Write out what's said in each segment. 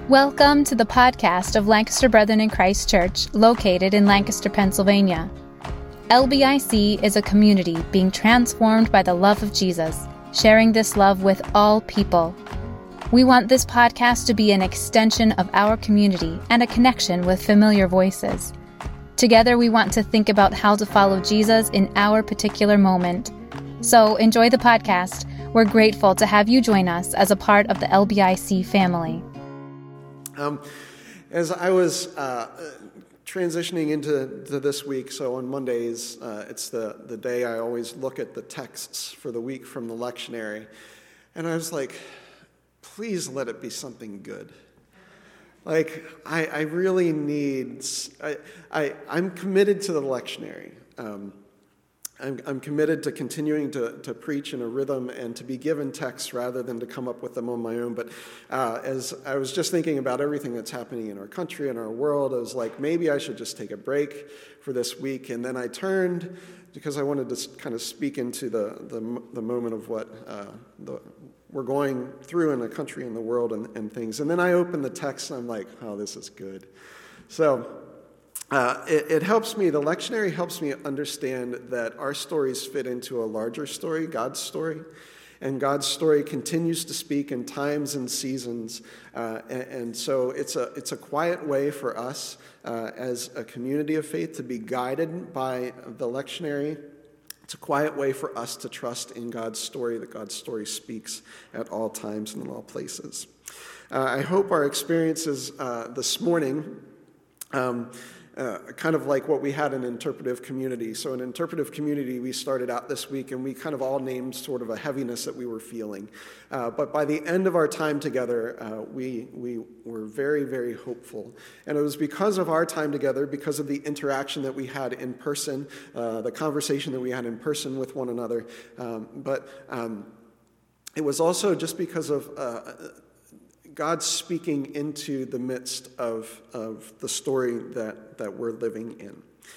Welcome to the podcast of Lancaster Brethren in Christ Church, located in Lancaster, Pennsylvania. LBIC is a community being transformed by the love of Jesus, sharing this love with all people. We want this podcast to be an extension of our community and a connection with familiar voices. Together, we want to think about how to follow Jesus in our particular moment. So enjoy the podcast. We're grateful to have you join us as a part of the LBIC family. As I was transitioning into this week, so on Mondays, it's the day I always look at the texts for the week from the lectionary, and I was like, please let it be something good. Like, I really need, I'm committed to the lectionary. I'm committed to continuing to preach in a rhythm and to be given texts rather than to come up with them on my own. But as I was just thinking about everything that's happening in our country and our world, I was like, maybe I should just take a break for this week. And then I turned, because I wanted to kind of speak into the moment of what we're going through in the country and the world and things. And then I opened the text and I'm like, oh, this is good. So it helps me, the lectionary helps me understand that our stories fit into a larger story, God's story, and God's story continues to speak in times and seasons, and so it's a quiet way for us as a community of faith to be guided by the lectionary. It's a quiet way for us to trust in God's story, that God's story speaks at all times and in all places. I hope our experiences this morning kind of like what we had in interpretive community. So in interpretive community, we started out this week and we kind of all named sort of a heaviness that we were feeling. But by the end of our time together, we were very, very hopeful. And it was because of our time together, because of the interaction that we had in person, the conversation that we had in person with one another. But it was also just because of God speaking into the midst of the story that we're living in.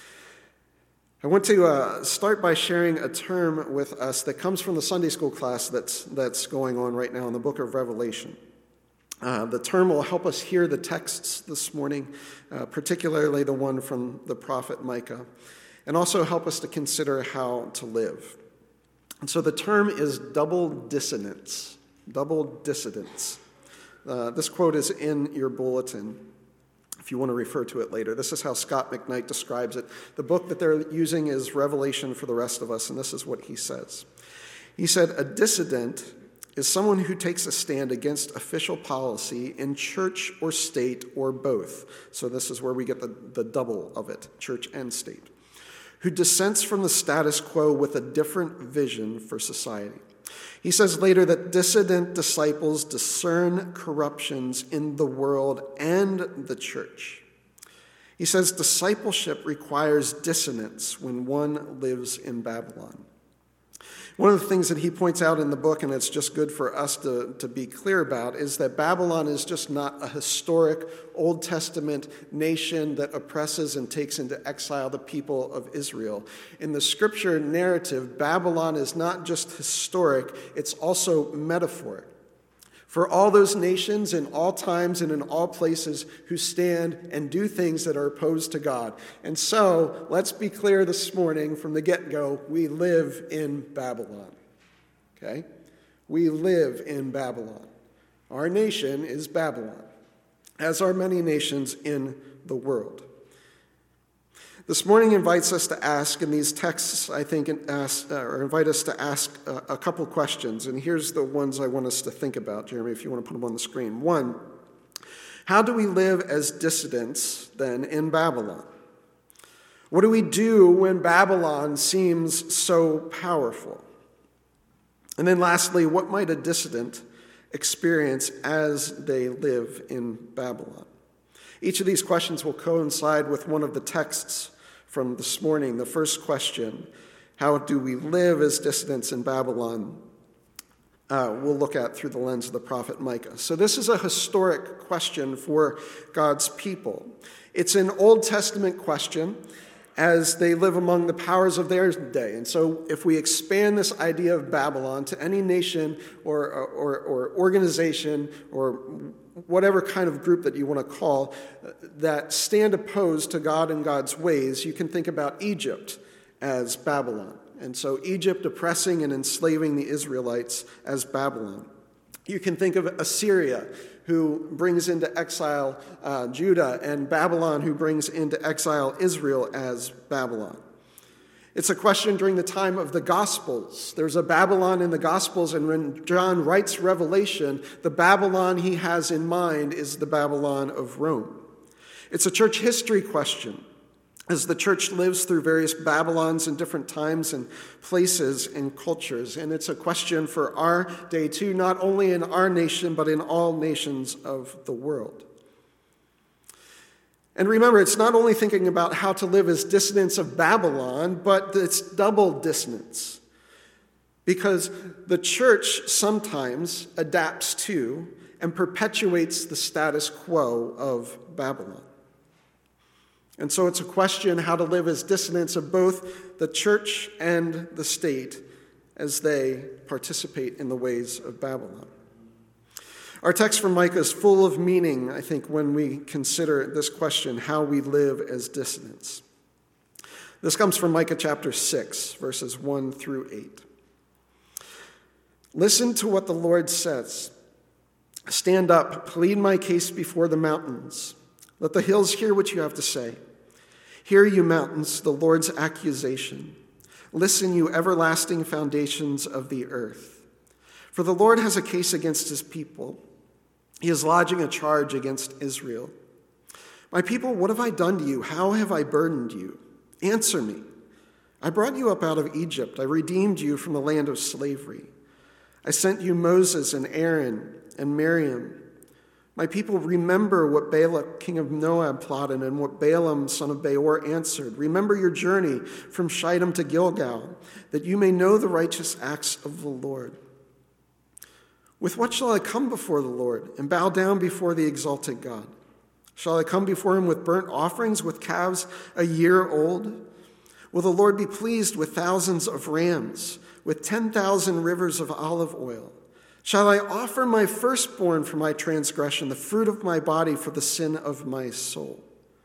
I want to start by sharing a term with us that comes from the Sunday school class that's going on right now in the book of Revelation. The term will help us hear the texts this morning, particularly the one from the prophet Micah, and also help us to consider how to live. And so the term is double dissonance. Double dissidence. This quote is in your bulletin, if you want to refer to it later. This is how Scott McKnight describes it. The book that they're using is Revelation for the Rest of Us, and this is what he says. He said, a dissident is someone who takes a stand against official policy in church or state or both. So this is where we get the double of it, church and state. Who dissents from the status quo with a different vision for society. He says later that dissident disciples discern corruptions in the world and the church. He says discipleship requires dissonance when one lives in Babylon. One of the things that he points out in the book, and it's just good for us to be clear about, is that Babylon is just not a historic Old Testament nation that oppresses and takes into exile the people of Israel. In the scripture narrative, Babylon is not just historic, it's also metaphoric. For all those nations in all times and in all places who stand and do things that are opposed to God. And so, let's be clear this morning from the get-go, we live in Babylon. Okay? We live in Babylon. Our nation is Babylon, as are many nations in the world. This morning invites us to ask, in these texts, I think, invite us to ask a couple questions. And here's the ones I want us to think about. Jeremy, if you want to put them on the screen. One, how do we live as dissidents, then, in Babylon? What do we do when Babylon seems so powerful? And then lastly, what might a dissident experience as they live in Babylon? Each of these questions will coincide with one of the texts from this morning. The first question, how do we live as dissidents in Babylon? We'll look at through the lens of the prophet Micah. So this is a historic question for God's people. It's an Old Testament question as they live among the powers of their day. And so if we expand this idea of Babylon to any nation or organization or whatever kind of group that you want to call, that stand opposed to God and God's ways, you can think about Egypt as Babylon. And so Egypt oppressing and enslaving the Israelites as Babylon. You can think of Assyria, who brings into exile Judah, and Babylon, who brings into exile Israel as Babylon. It's a question during the time of the Gospels. There's a Babylon in the Gospels, and when John writes Revelation, the Babylon he has in mind is the Babylon of Rome. It's a church history question, as the church lives through various Babylons in different times and places and cultures. And it's a question for our day too, not only in our nation, but in all nations of the world. And remember, it's not only thinking about how to live as dissidents of Babylon, but it's double dissonance. Because the church sometimes adapts to and perpetuates the status quo of Babylon. And so it's a question how to live as dissidents of both the church and the state as they participate in the ways of Babylon. Our text from Micah is full of meaning, I think, when we consider this question, how we live as dissidents. This comes from Micah chapter 6, verses 1 through 8. Listen to what the Lord says. Stand up, plead my case before the mountains. Let the hills hear what you have to say. Hear, you mountains, the Lord's accusation. Listen, you everlasting foundations of the earth. For the Lord has a case against his people. He is lodging a charge against Israel. My people, what have I done to you? How have I burdened you? Answer me. I brought you up out of Egypt. I redeemed you from the land of slavery. I sent you Moses and Aaron and Miriam. My people, remember what Balak, king of Moab, plotted and what Balaam, son of Beor, answered. Remember your journey from Shittim to Gilgal, that you may know the righteous acts of the Lord. With what shall I come before the Lord and bow down before the exalted God? Shall I come before him with burnt offerings, with calves a year old? Will the Lord be pleased with thousands of rams, with 10,000 rivers of olive oil? Shall I offer my firstborn for my transgression, the fruit of my body for the sin of my soul?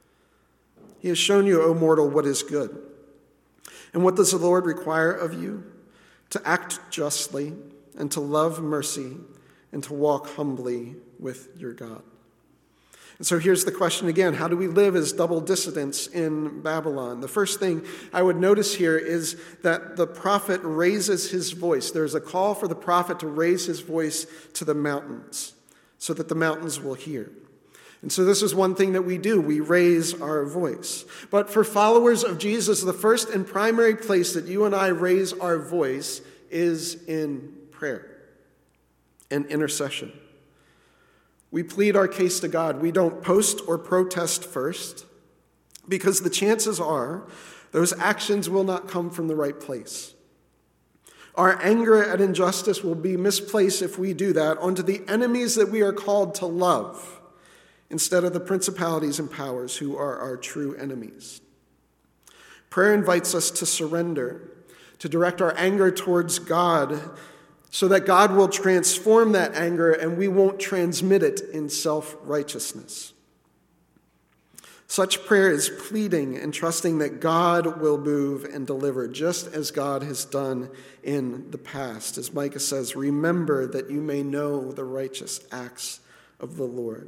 He has shown you, O mortal, what is good. And what does the Lord require of you? To act justly, and to love mercy, and to walk humbly with your God. And so here's the question again. How do we live as double dissidents in Babylon? The first thing I would notice here is that the prophet raises his voice. There's a call for the prophet to raise his voice to the mountains so that the mountains will hear. And so this is one thing that we do. We raise our voice. But for followers of Jesus, the first and primary place that you and I raise our voice is in prayer and intercession. We plead our case to God. We don't post or protest first, because the chances are those actions will not come from the right place. Our anger at injustice will be misplaced if we do that onto the enemies that we are called to love, instead of the principalities and powers who are our true enemies. Prayer invites us to surrender, to direct our anger towards God, so that God will transform that anger and we won't transmit it in self-righteousness. Such prayer is pleading and trusting that God will move and deliver, just as God has done in the past. As Micah says, remember that you may know the righteous acts of the Lord.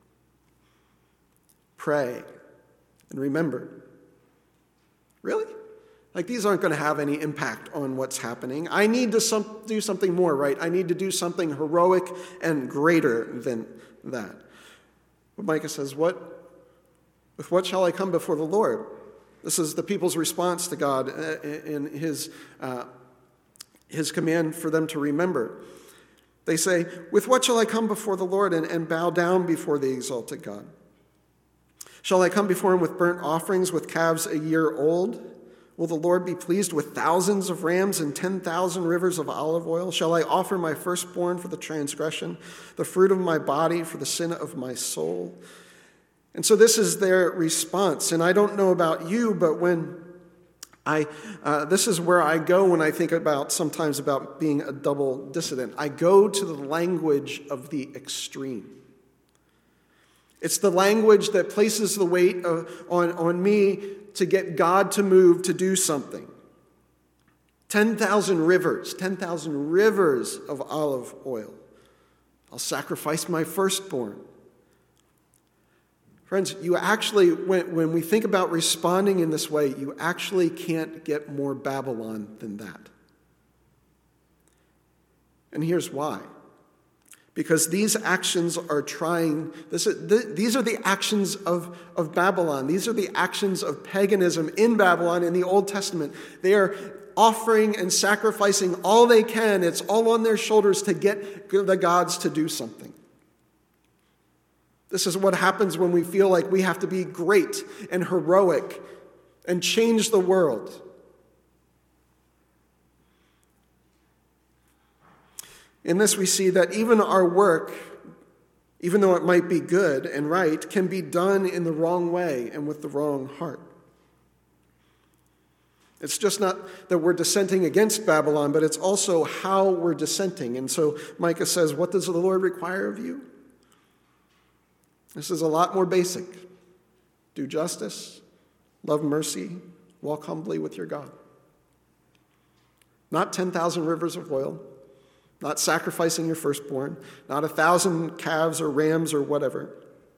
Pray and remember. Really? Like, these aren't going to have any impact on what's happening. I need to do something more, right? I need to do something heroic and greater than that. But Micah says, with what shall I come before the Lord? This is the people's response to God in his command for them to remember. They say, with what shall I come before the Lord and bow down before the exalted God? Shall I come before him with burnt offerings, with calves a year old? Will the Lord be pleased with thousands of rams and 10,000 rivers of olive oil? Shall I offer my firstborn for the transgression, the fruit of my body for the sin of my soul? And so this is their response. And I don't know about you, but when this is where I go when I think sometimes about being a double dissident. I go to the language of the extreme. It's the language that places the weight on me to get God to move to do something. 10,000 rivers of olive oil. I'll sacrifice my firstborn. Friends, you actually, when we think about responding in this way, you actually can't get more Babylon than that. And here's why. Because these actions are these are the actions of Babylon. These are the actions of paganism in Babylon in the Old Testament. They are offering and sacrificing all they can. It's all on their shoulders to get the gods to do something. This is what happens when we feel like we have to be great and heroic and change the world. In this, we see that even our work, even though it might be good and right, can be done in the wrong way and with the wrong heart. It's just not that we're dissenting against Babylon, but it's also how we're dissenting. And so Micah says, what does the Lord require of you? This is a lot more basic. Do justice, love mercy, walk humbly with your God. Not 10,000 rivers of oil, not sacrificing your firstborn, not 1,000 calves or rams or whatever.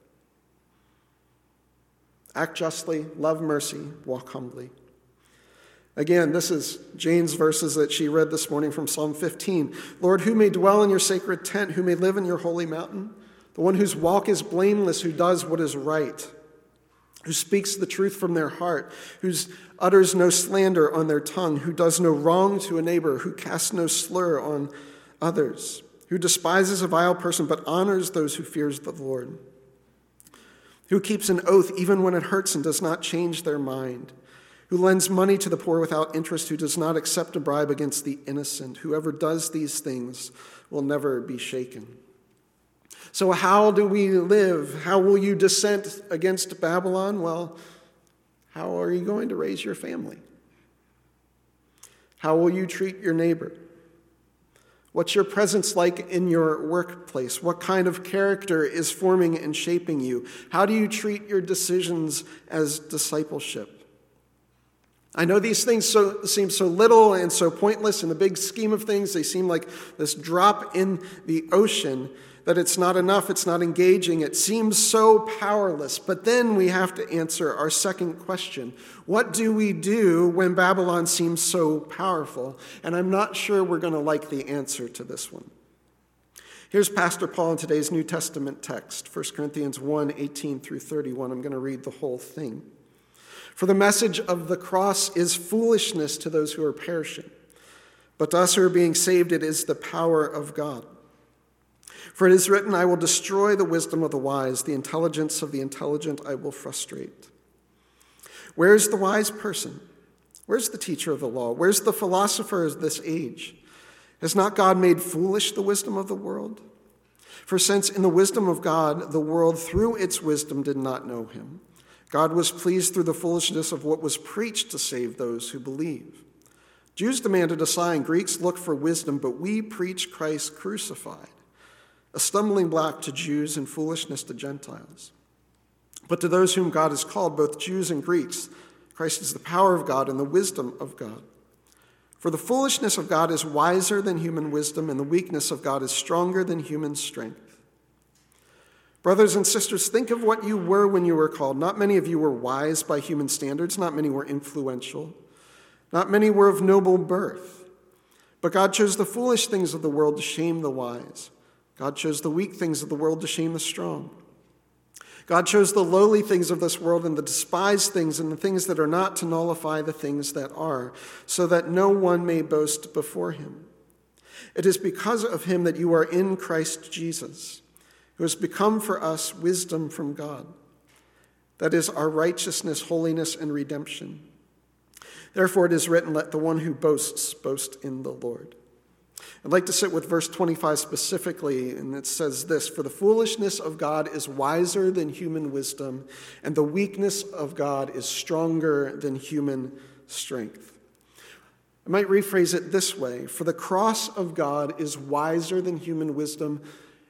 Act justly, love mercy, walk humbly. Again, this is Jane's verses that she read this morning from Psalm 15. Lord, who may dwell in your sacred tent, who may live in your holy mountain? The one whose walk is blameless, who does what is right, who speaks the truth from their heart, who utters no slander on their tongue, who does no wrong to a neighbor, who casts no slur on others, who despises a vile person but honors those who fears the Lord, who keeps an oath even when it hurts and does not change their mind, who lends money to the poor without interest, who does not accept a bribe against the innocent. Whoever does these things will never be shaken. So how do we live? How will you dissent against Babylon? Well, how are you going to raise your family? How will you treat your neighbor? What's your presence like in your workplace? What kind of character is forming and shaping you? How do you treat your decisions as discipleship? I know these things seem so little and so pointless in the big scheme of things. They seem like this drop in the ocean, that it's not enough, it's not engaging, it seems so powerless. But then we have to answer our second question. What do we do when Babylon seems so powerful? And I'm not sure we're going to like the answer to this one. Here's Pastor Paul in today's New Testament text, 1 Corinthians 1:18 through 31. I'm going to read the whole thing. For the message of the cross is foolishness to those who are perishing, but to us who are being saved it is the power of God. For it is written, I will destroy the wisdom of the wise, the intelligence of the intelligent I will frustrate. Where is the wise person? Where's the teacher of the law? Where's the philosopher of this age? Has not God made foolish the wisdom of the world? For since in the wisdom of God, the world through its wisdom did not know him, God was pleased through the foolishness of what was preached to save those who believe. Jews demanded a sign, Greeks looked for wisdom, but we preach Christ crucified, a stumbling block to Jews and foolishness to Gentiles. But to those whom God has called, both Jews and Greeks, Christ is the power of God and the wisdom of God. For the foolishness of God is wiser than human wisdom, and the weakness of God is stronger than human strength. Brothers and sisters, think of what you were when you were called. Not many of you were wise by human standards. Not many were influential. Not many were of noble birth. But God chose the foolish things of the world to shame the wise. God chose the weak things of the world to shame the strong. God chose the lowly things of this world and the despised things and the things that are not to nullify the things that are, so that no one may boast before him. It is because of him that you are in Christ Jesus, who has become for us wisdom from God. That is our righteousness, holiness, and redemption. Therefore it is written, let the one who boasts boast in the Lord. I'd like to sit with verse 25 specifically, and it says this, for the foolishness of God is wiser than human wisdom, and the weakness of God is stronger than human strength. I might rephrase it this way, for the cross of God is wiser than human wisdom,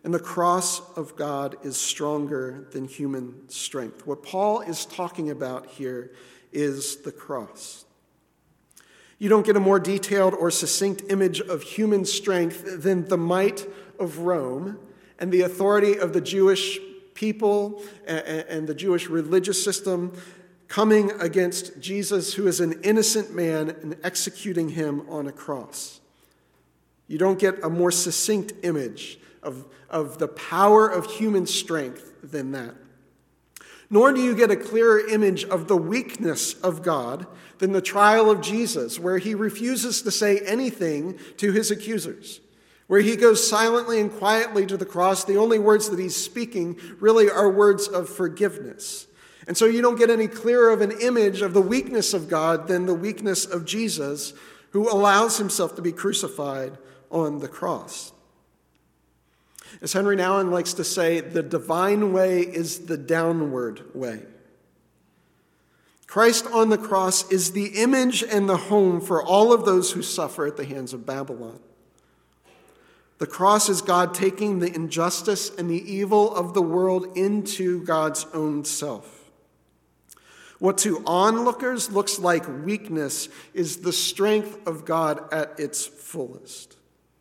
And the cross of God is stronger than human strength. What Paul is talking about here is the cross. You don't get a more detailed or succinct image of human strength than the might of Rome and the authority of the Jewish people and the Jewish religious system coming against Jesus, who is an innocent man, and executing him on a cross. You don't get a more succinct image of the power of human strength than that. Nor do you get a clearer image of the weakness of God than the trial of Jesus, where he refuses to say anything to his accusers, where he goes silently and quietly to the cross. The only words that he's speaking really are words of forgiveness. And so you don't get any clearer of an image of the weakness of God than the weakness of Jesus, who allows himself to be crucified on the cross. As Henry Nouwen likes to say, the divine way is the downward way. Christ on the cross is the image and the home for all of those who suffer at the hands of Babylon. The cross is God taking the injustice and the evil of the world into God's own self. What to onlookers looks like weakness is the strength of God at its fullest.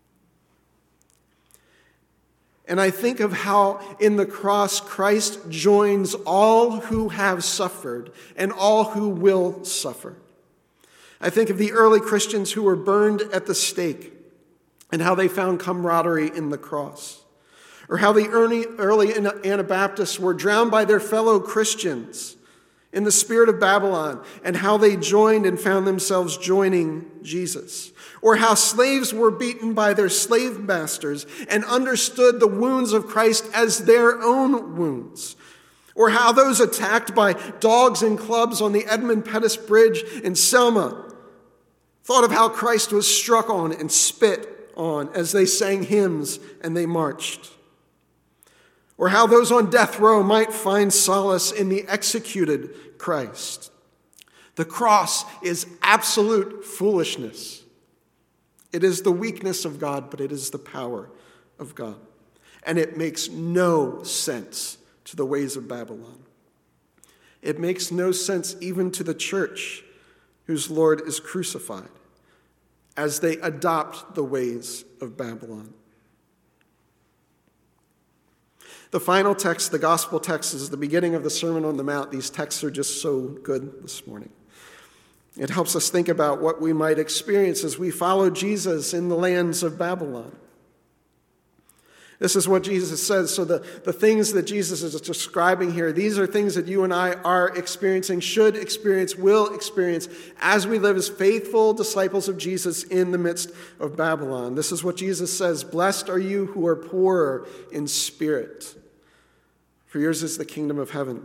And I think of how in the cross Christ joins all who have suffered and all who will suffer. I think of the early Christians who were burned at the stake and how they found camaraderie in the cross. Or how the early Anabaptists were drowned by their fellow Christians in the spirit of Babylon, and how they joined and found themselves joining Jesus. Or how slaves were beaten by their slave masters and understood the wounds of Christ as their own wounds. Or how those attacked by dogs and clubs on the Edmund Pettus Bridge in Selma thought of how Christ was struck on and spit on as they sang hymns and they marched. Or how those on death row might find solace in the executed Christ. The cross is absolute foolishness. It is the weakness of God, but it is the power of God. And it makes no sense to the ways of Babylon. It makes no sense even to the church whose Lord is crucified as they adopt the ways of Babylon. The final text, the gospel text, is the beginning of the Sermon on the Mount. These texts are just so good this morning. It helps us think about what we might experience as we follow Jesus in the lands of Babylon. This is what Jesus says. So the things that Jesus is describing here, these are things that you and I are experiencing, should experience, will experience as we live as faithful disciples of Jesus in the midst of Babylon. This is what Jesus says: "Blessed are you who are poor in spirit, for yours is the kingdom of heaven.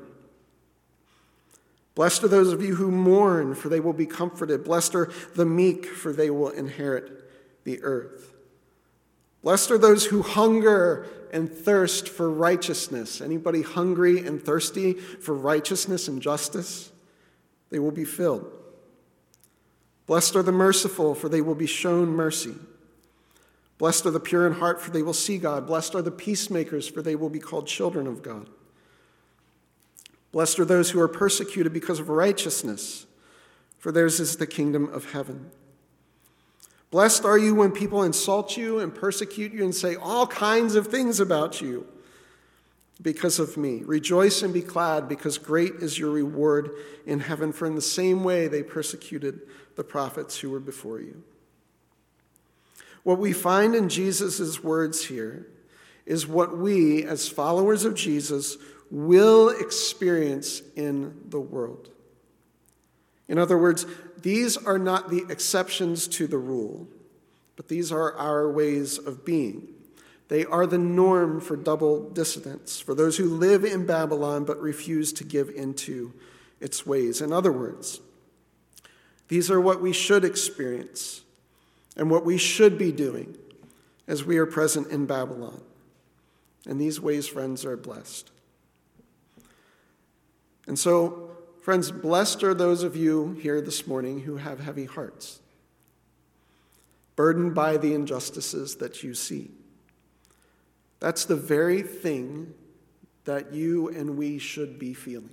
Blessed are those of you who mourn, for they will be comforted. Blessed are the meek, for they will inherit the earth. Blessed are those who hunger and thirst for righteousness." Anybody hungry and thirsty for righteousness and justice? They will be filled. Blessed are the merciful, for they will be shown mercy. Blessed are the pure in heart, for they will see God. Blessed are the peacemakers, for they will be called children of God. Blessed are those who are persecuted because of righteousness, for theirs is the kingdom of heaven. Blessed are you when people insult you and persecute you and say all kinds of things about you because of me. Rejoice and be glad, because great is your reward in heaven, for in the same way they persecuted the prophets who were before you. What we find in Jesus' words here is what we, as followers of Jesus, will experience in the world. In other words, these are not the exceptions to the rule, but these are our ways of being. They are the norm for double dissidence, for those who live in Babylon but refuse to give into its ways. In other words, these are what we should experience and what we should be doing as we are present in Babylon. And these ways, friends, are blessed. And so, friends, blessed are those of you here this morning who have heavy hearts, burdened by the injustices that you see. That's the very thing that you and we should be feeling.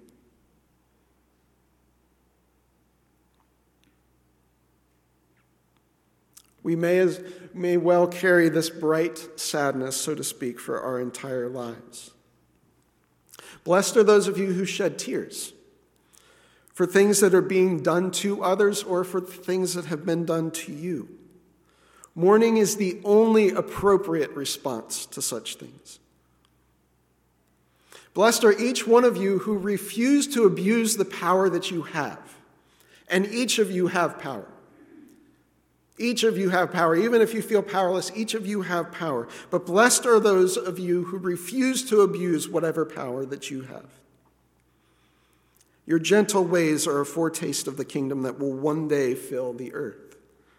We may well carry this bright sadness, so to speak, for our entire lives. Blessed are those of you who shed tears for things that are being done to others or for things that have been done to you. Mourning is the only appropriate response to such things. Blessed are each one of you who refuse to abuse the power that you have. And each of you have power. Each of you have power. Even if you feel powerless, each of you have power. But blessed are those of you who refuse to abuse whatever power that you have. Your gentle ways are a foretaste of the kingdom that will one day fill the earth.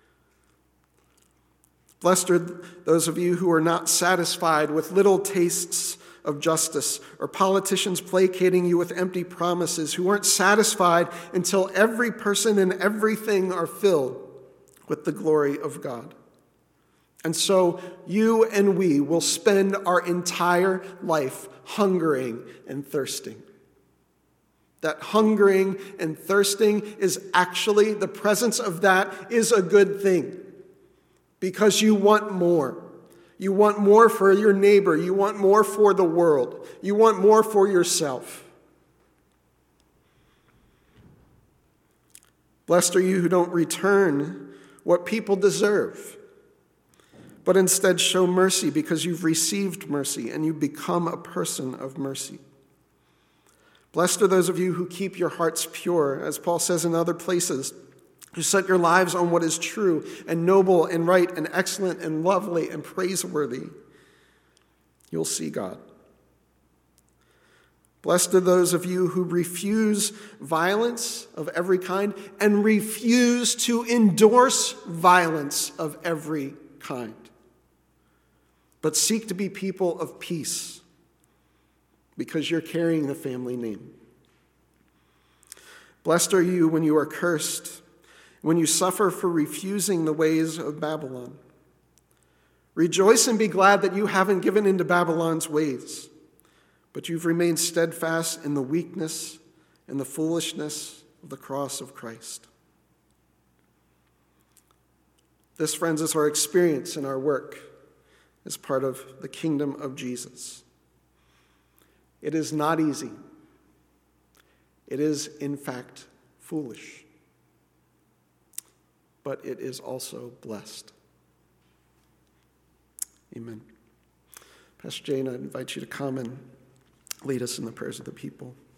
Blessed are those of you who are not satisfied with little tastes of justice, or politicians placating you with empty promises, who aren't satisfied until every person and everything are filled with the glory of God. And so you and we will spend our entire life hungering and thirsting. That hungering and thirsting is actually, the presence of that is a good thing, because you want more. You want more for your neighbor. You want more for the world. You want more for yourself. Blessed are you who don't return what people deserve, but instead show mercy because you've received mercy and you become a person of mercy. Blessed are those of you who keep your hearts pure, as Paul says in other places, who set your lives on what is true and noble and right and excellent and lovely and praiseworthy. You'll see God. Blessed are those of you who refuse violence of every kind and refuse to endorse violence of every kind, but seek to be people of peace because you're carrying the family name. Blessed are you when you are cursed, when you suffer for refusing the ways of Babylon. Rejoice and be glad that you haven't given in to Babylon's ways, but you've remained steadfast in the weakness and the foolishness of the cross of Christ. This, friends, is our experience in our work as part of the kingdom of Jesus. It is not easy. It is, in fact, foolish. But it is also blessed. Amen. Pastor Jane, I invite you to come and lead us in the prayers of the people.